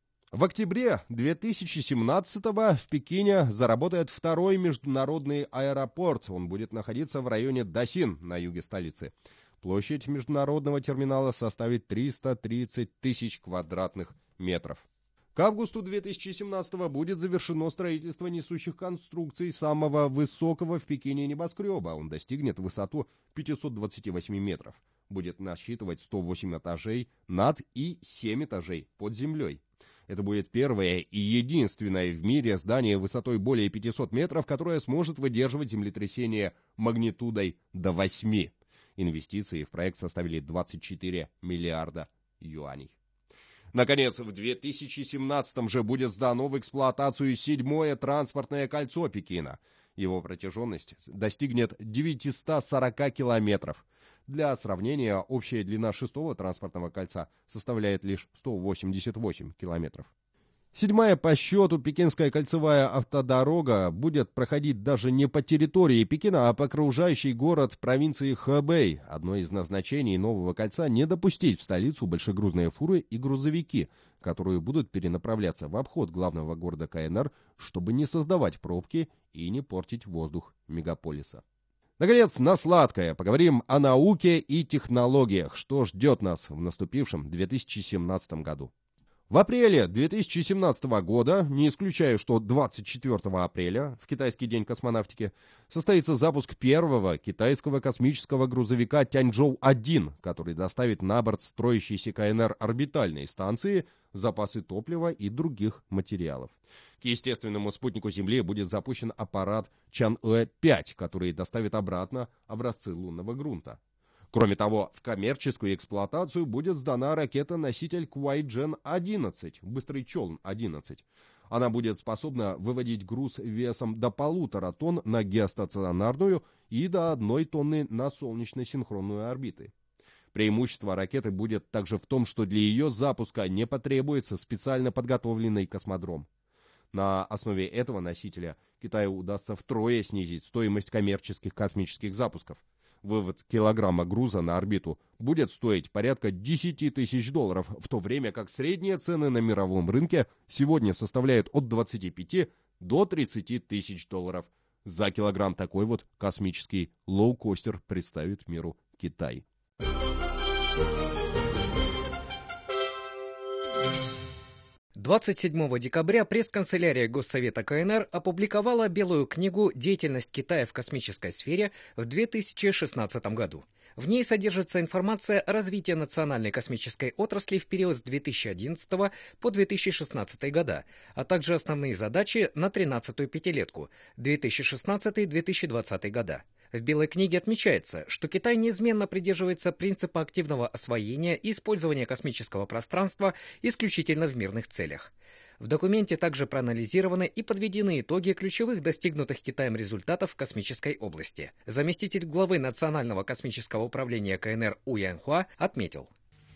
В октябре две тысячи семнадцатого в Пекине заработает второй международный аэропорт. Он будет находиться в районе Дасин на юге столицы. Площадь международного терминала составит триста тридцать тысяч квадратных метров. К августу две тысячи семнадцатого будет завершено строительство несущих конструкций самого высокого в Пекине небоскреба. Он достигнет высоту пятьсот двадцать восемь метров. Будет насчитывать сто восемь этажей над и семь этажей под землей. Это будет первое и единственное в мире здание высотой более пятисот метров, которое сможет выдерживать землетрясение магнитудой до восьми. Инвестиции в проект составили двадцать четыре миллиарда юаней. Наконец, в две тысячи семнадцатом же будет сдано в эксплуатацию седьмое транспортное кольцо Пекина. Его протяженность достигнет девятисот сорока километров. Для сравнения, общая длина шестого транспортного кольца составляет лишь сто восемьдесят восемь километров. Седьмая по счету Пекинская кольцевая автодорога будет проходить даже не по территории Пекина, а по окружающий город провинции Хэбэй. Одно из назначений нового кольца – не допустить в столицу большегрузные фуры и грузовики, которые будут перенаправляться в обход главного города КНР, чтобы не создавать пробки и не портить воздух мегаполиса. Наконец, на сладкое поговорим о науке и технологиях, что ждет нас в наступившем две тысячи семнадцатом году. В апреле две тысячи семнадцатого года, не исключаю, что двадцать четвёртого апреля, в китайский день космонавтики, состоится запуск первого китайского космического грузовика Тяньчжоу один, который доставит на борт строящейся КНР орбитальной станции запасы топлива и других материалов. К естественному спутнику Земли будет запущен аппарат Чанъэ пять, который доставит обратно образцы лунного грунта. Кроме того, в коммерческую эксплуатацию будет сдана ракета-носитель Куайджэн одиннадцать, быстрый челн одиннадцать. Она будет способна выводить груз весом до полутора тонн на геостационарную и до одной тонны на солнечно-синхронную орбиты. Преимущество ракеты будет также в том, что для ее запуска не потребуется специально подготовленный космодром. На основе этого носителя Китаю удастся втрое снизить стоимость коммерческих космических запусков. Вывод килограмма груза на орбиту будет стоить порядка десять тысяч долларов, в то время как средние цены на мировом рынке сегодня составляют от двадцати пяти до тридцати тысяч долларов. За килограмм такой вот космический лоукостер представит миру Китай. двадцать седьмого декабря пресс-канцелярия Госсовета КНР опубликовала Белую книгу «Деятельность Китая в космической сфере» в две тысячи шестнадцатом году. В ней содержится информация о развитии национальной космической отрасли в период с две тысячи одиннадцатого по две тысячи шестнадцатый года, а также основные задачи на тринадцатую пятилетку две тысячи шестнадцатый — две тысячи двадцатый года. В Белой книге отмечается, что Китай неизменно придерживается принципа активного освоения и использования космического пространства исключительно в мирных целях. В документе также проанализированы и подведены итоги ключевых достигнутых Китаем результатов в космической области. Заместитель главы Национального космического управления КНР У Янхуа отметил: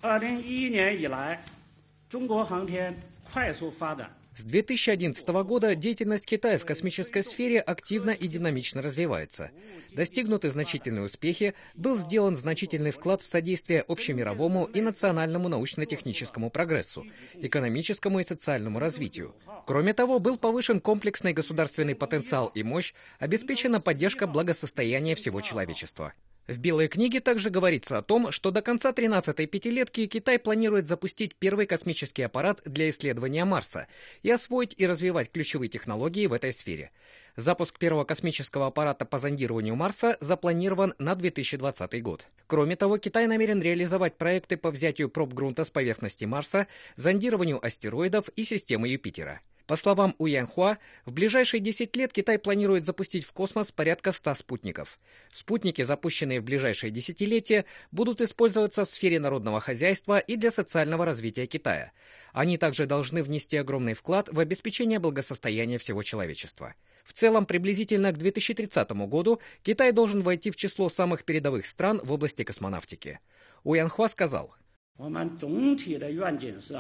с две тысячи одиннадцатого года деятельность Китая в космической сфере активно и динамично развивается. Достигнуты значительные успехи, был сделан значительный вклад в содействие общемировому и национальному научно-техническому прогрессу, экономическому и социальному развитию. Кроме того, был повышен комплексный государственный потенциал и мощь, обеспечена поддержка благосостояния всего человечества. В Белой книге также говорится о том, что до конца тринадцатой пятилетки Китай планирует запустить первый космический аппарат для исследования Марса и освоить и развивать ключевые технологии в этой сфере. Запуск первого космического аппарата по зондированию Марса запланирован на две тысячи двадцатый год. Кроме того, Китай намерен реализовать проекты по взятию проб грунта с поверхности Марса, зондированию астероидов и системы Юпитера. По словам У Янхуа, в ближайшие десять лет Китай планирует запустить в космос порядка ста спутников. Спутники, запущенные в ближайшие десятилетия, будут использоваться в сфере народного хозяйства и для социального развития Китая. Они также должны внести огромный вклад в обеспечение благосостояния всего человечества. В целом, приблизительно к две тысячи тридцатому году Китай должен войти в число самых передовых стран в области космонавтики. У Янхуа сказал: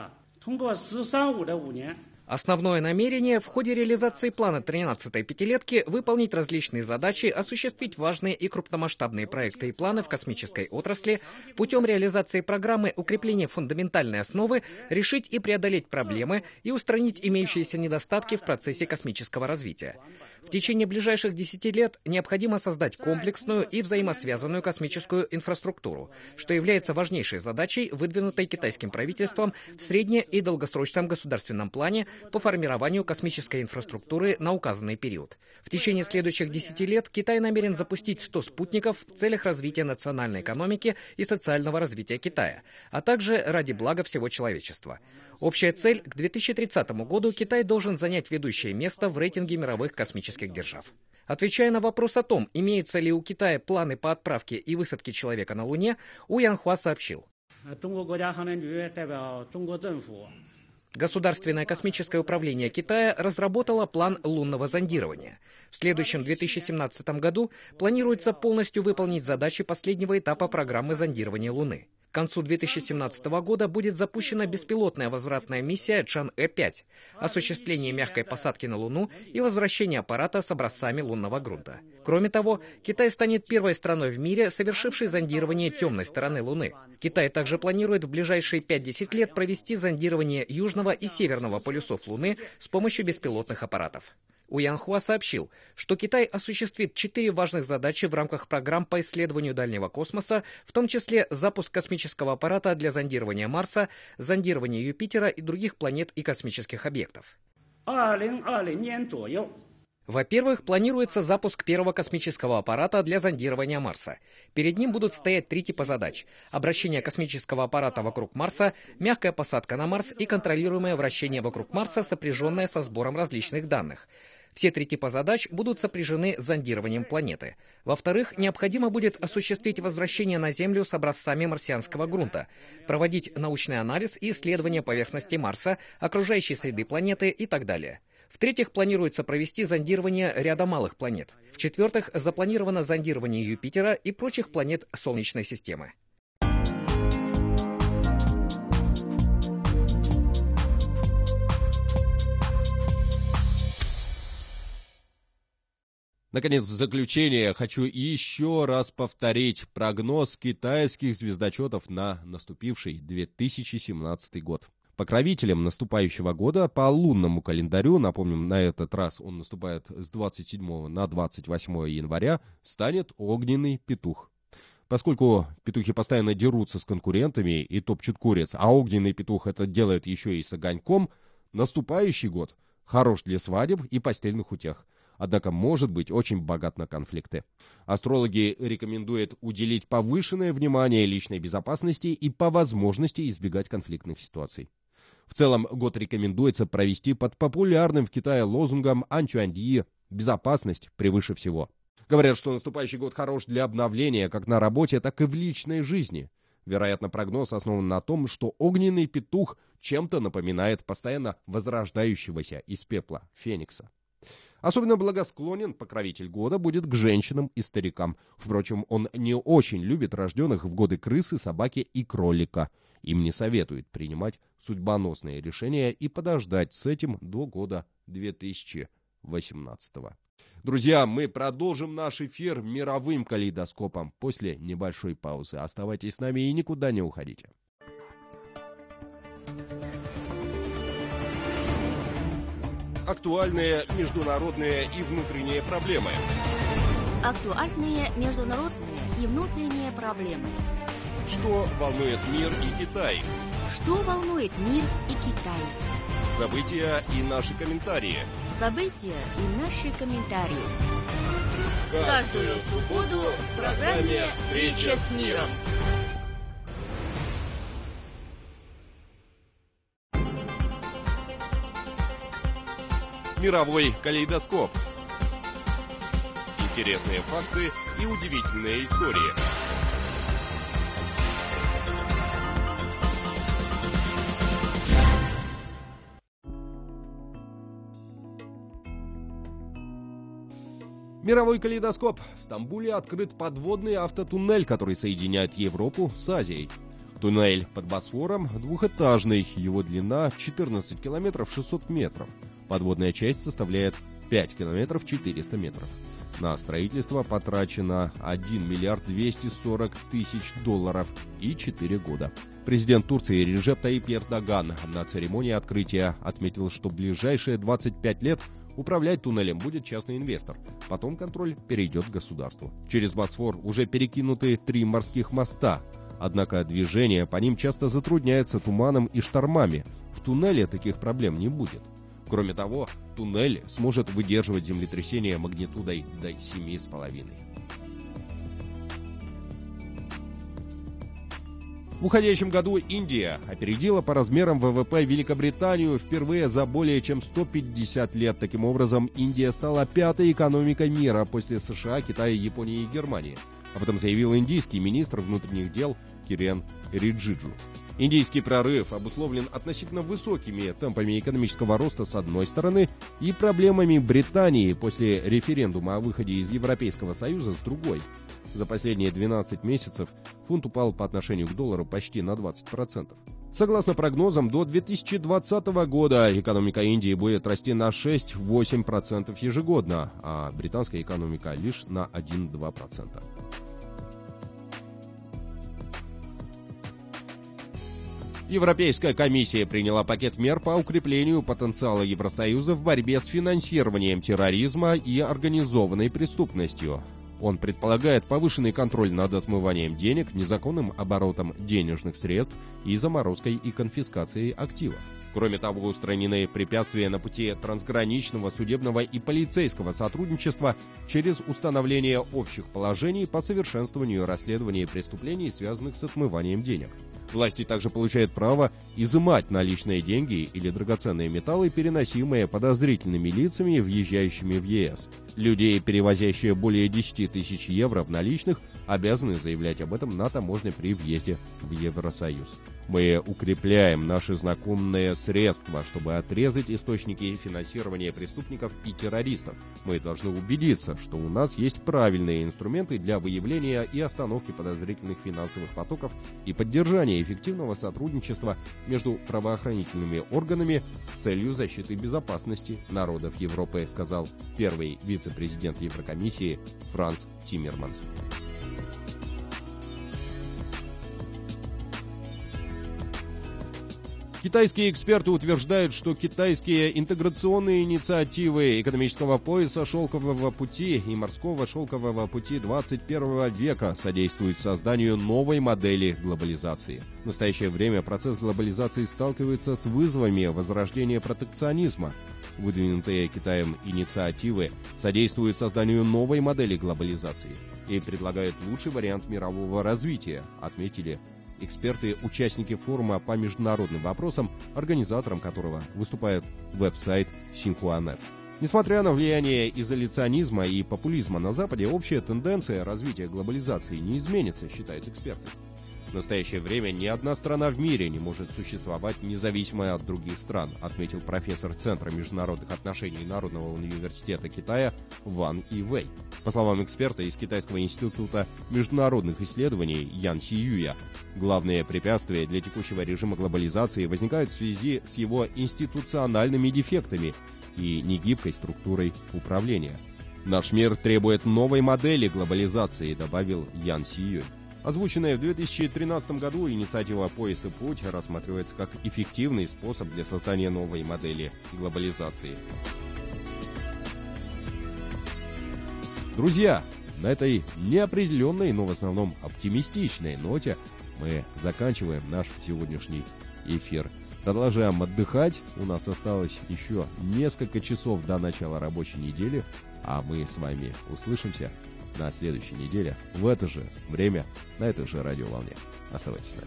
Основное намерение в ходе реализации плана тринадцатой пятилетки выполнить различные задачи, осуществить важные и крупномасштабные проекты и планы в космической отрасли, путем реализации программы укрепления фундаментальной основы решить и преодолеть проблемы и устранить имеющиеся недостатки в процессе космического развития. В течение ближайших десяти лет необходимо создать комплексную и взаимосвязанную космическую инфраструктуру, что является важнейшей задачей, выдвинутой китайским правительством в средне- и долгосрочном государственном плане по формированию космической инфраструктуры на указанный период. В течение следующих десяти лет Китай намерен запустить сто спутников в целях развития национальной экономики и социального развития Китая, а также ради блага всего человечества. Общая цель – к две тысячи тридцатому году Китай должен занять ведущее место в рейтинге мировых космических держав. Отвечая на вопрос о том, имеются ли у Китая планы по отправке и высадке человека на Луне, У Янхуа сообщил. Государственное космическое управление Китая разработало план лунного зондирования. В следующем две тысячи семнадцатом году планируется полностью выполнить задачи последнего этапа программы зондирования Луны. К концу две тысячи семнадцатого года будет запущена беспилотная возвратная миссия Чан-Э пять, осуществление мягкой посадки на Луну и возвращение аппарата с образцами лунного грунта. Кроме того, Китай станет первой страной в мире, совершившей зондирование темной стороны Луны. Китай также планирует в ближайшие пять-десять лет провести зондирование южного и северного полюсов Луны с помощью беспилотных аппаратов. У Янхуа сообщил, что Китай осуществит четыре важных задачи в рамках программ по исследованию дальнего космоса, в том числе запуск космического аппарата для зондирования Марса, зондирование Юпитера и других планет и космических объектов. Во-первых, планируется запуск первого космического аппарата для зондирования Марса. Перед ним будут стоять три типа задач: обращение космического аппарата вокруг Марса, мягкая посадка на Марс и контролируемое вращение вокруг Марса, сопряженное со сбором различных данных. Все три типа задач будут сопряжены с зондированием планеты. Во-вторых, необходимо будет осуществить возвращение на Землю с образцами марсианского грунта, проводить научный анализ и исследования поверхности Марса, окружающей среды планеты и так далее. В-третьих, планируется провести зондирование ряда малых планет. В-четвертых, запланировано зондирование Юпитера и прочих планет Солнечной системы. Наконец, в заключение хочу еще раз повторить прогноз китайских звездочетов на наступивший две тысячи семнадцатый год. Покровителем наступающего года по лунному календарю, напомним, на этот раз он наступает с двадцать седьмого на двадцать восьмое января, станет огненный петух. Поскольку петухи постоянно дерутся с конкурентами и топчут куриц, а огненный петух это делает еще и с огоньком, наступающий год хорош для свадеб и постельных утех. Однако может быть очень богат на конфликты. Астрологи рекомендуют уделить повышенное внимание личной безопасности и по возможности избегать конфликтных ситуаций. В целом год рекомендуется провести под популярным в Китае лозунгом «Анчуанди» – «Безопасность превыше всего». Говорят, что наступающий год хорош для обновления как на работе, так и в личной жизни. Вероятно, прогноз основан на том, что огненный петух чем-то напоминает постоянно возрождающегося из пепла феникса. Особенно благосклонен покровитель года будет к женщинам и старикам. Впрочем, он не очень любит рожденных в годы крысы, собаки и кролика. Им не советует принимать судьбоносные решения и подождать с этим до года две тысячи восемнадцатого. Друзья, мы продолжим наш эфир мировым калейдоскопом после небольшой паузы. Оставайтесь с нами и никуда не уходите. Актуальные международные и внутренние проблемы. Актуальные международные и внутренние проблемы. Что волнует мир и Китай? Что волнует мир и Китай? События и наши комментарии. События и наши комментарии. Каждую субботу в программе «Встреча с миром». Мировой калейдоскоп. Интересные факты и удивительные истории. Мировой калейдоскоп. В Стамбуле открыт подводный автотуннель, который соединяет Европу с Азией. Туннель под Босфором двухэтажный, его длина четырнадцать километров шестьсот метров. Подводная часть составляет пять километров четыреста метров. На строительство потрачено один миллиард двести сорок тысяч долларов и четыре года. Президент Турции Реджеп Таyyip Эрдоган на церемонии открытия отметил, что в ближайшие двадцать пять лет управлять туннелем будет частный инвестор. Потом контроль перейдет к государству. Через Босфор уже перекинуты три морских моста. Однако движение по ним часто затрудняется туманом и штормами. В туннеле таких проблем не будет. Кроме того, туннель сможет выдерживать землетрясения магнитудой до семи с половиной. В уходящем году Индия опередила по размерам ВВП Великобританию впервые за более чем сто пятьдесят лет. Таким образом, Индия стала пятой экономикой мира после США, Китая, Японии и Германии. Об этом заявил индийский министр внутренних дел Кирен Риджиджу. Индийский прорыв обусловлен относительно высокими темпами экономического роста с одной стороны и проблемами Британии после референдума о выходе из Европейского Союза с другой. За последние двенадцать месяцев фунт упал по отношению к доллару почти на двадцать процентов. Согласно прогнозам, до две тысячи двадцатого года экономика Индии будет расти на шесть-восемь процентов ежегодно, а британская экономика лишь на один-два процента. Европейская комиссия приняла пакет мер по укреплению потенциала Евросоюза в борьбе с финансированием терроризма и организованной преступностью. Он предполагает повышенный контроль над отмыванием денег, незаконным оборотом денежных средств и заморозкой и конфискацией активов. Кроме того, устранены препятствия на пути трансграничного судебного и полицейского сотрудничества через установление общих положений по совершенствованию расследования преступлений, связанных с отмыванием денег. Власти также получают право изымать наличные деньги или драгоценные металлы, переносимые подозрительными лицами, въезжающими в ЕС. Люди, перевозящие более десяти тысяч евро в наличных, обязаны заявлять об этом на таможне при въезде в Евросоюз. Мы укрепляем наши знакомые средства, чтобы отрезать источники финансирования преступников и террористов. Мы должны убедиться, что у нас есть правильные инструменты для выявления и остановки подозрительных финансовых потоков и поддержания эффективного сотрудничества между правоохранительными органами с целью защиты безопасности народов Европы, сказал первый вице-президент Еврокомиссии Франс Тиммерманс. Китайские эксперты утверждают, что китайские интеграционные инициативы экономического пояса шелкового пути и морского шелкового пути двадцать первого века содействуют созданию новой модели глобализации. В настоящее время процесс глобализации сталкивается с вызовами возрождения протекционизма. Выдвинутые Китаем инициативы содействуют созданию новой модели глобализации и предлагают лучший вариант мирового развития, отметили эксперты, участники форума по международным вопросам, организатором которого выступает веб-сайт Синхуанет. Несмотря на влияние изоляционизма и популизма на Западе, общая тенденция развития глобализации не изменится, считают эксперты. В настоящее время ни одна страна в мире не может существовать независимо от других стран, отметил профессор Центра международных отношений Народного университета Китая Ван Ивэй. По словам эксперта из Китайского института международных исследований Ян Сиюя, главные препятствия для текущего режима глобализации возникают в связи с его институциональными дефектами и негибкой структурой управления. «Наш мир требует новой модели глобализации», добавил Ян Сиюй. Озвученная в две тысячи тринадцатом году инициатива «Пояс и путь» рассматривается как эффективный способ для создания новой модели глобализации. Друзья, на этой неопределенной, но в основном оптимистичной ноте мы заканчиваем наш сегодняшний эфир. Продолжаем отдыхать. У нас осталось еще несколько часов до начала рабочей недели, а мы с вами услышимся на следующей неделе в это же время на этой же радиоволне. Оставайтесь с нами.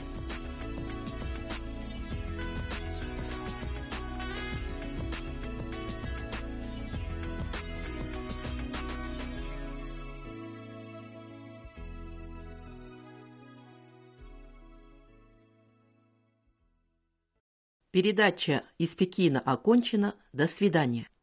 Передача из Пекина окончена. До свидания.